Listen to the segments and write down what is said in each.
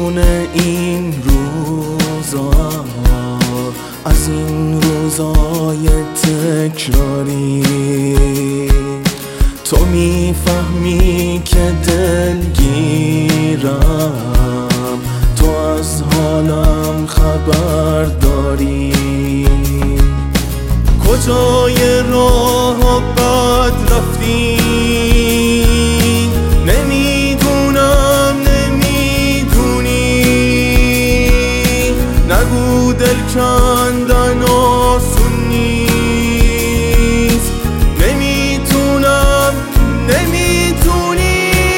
میدون این روزا از این روزای تکراری تو میفهمی که دلگیرم، تو از حالم خبر داری. کجای راه بد رفتی نمیدونم، نمیدونی. نگو دل کندن آسون نیست، نمیتونم، نمیتونی.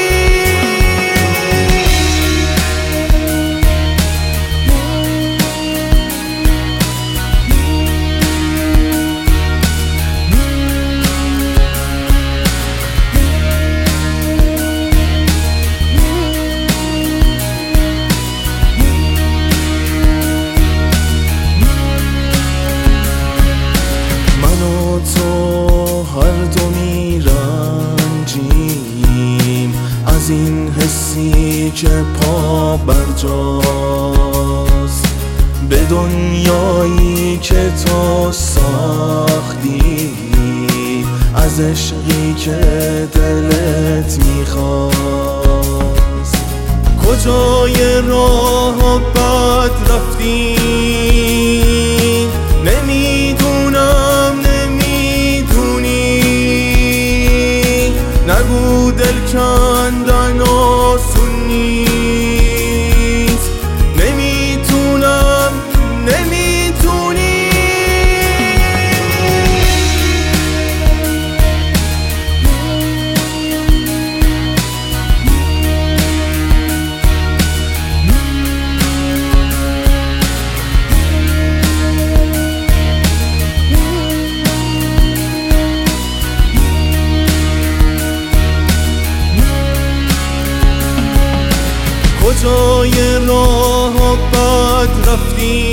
تو هر دو میرنجیم از این حسی که پا برجاست، به دنیایی که تو ساختی، از عشقی که دلت میخواست. کجای راه بد رفتی نمیدونم، نگو دل کندن آسون نیست، نمیتونم، نمیتونی. کجای راه بد رفتی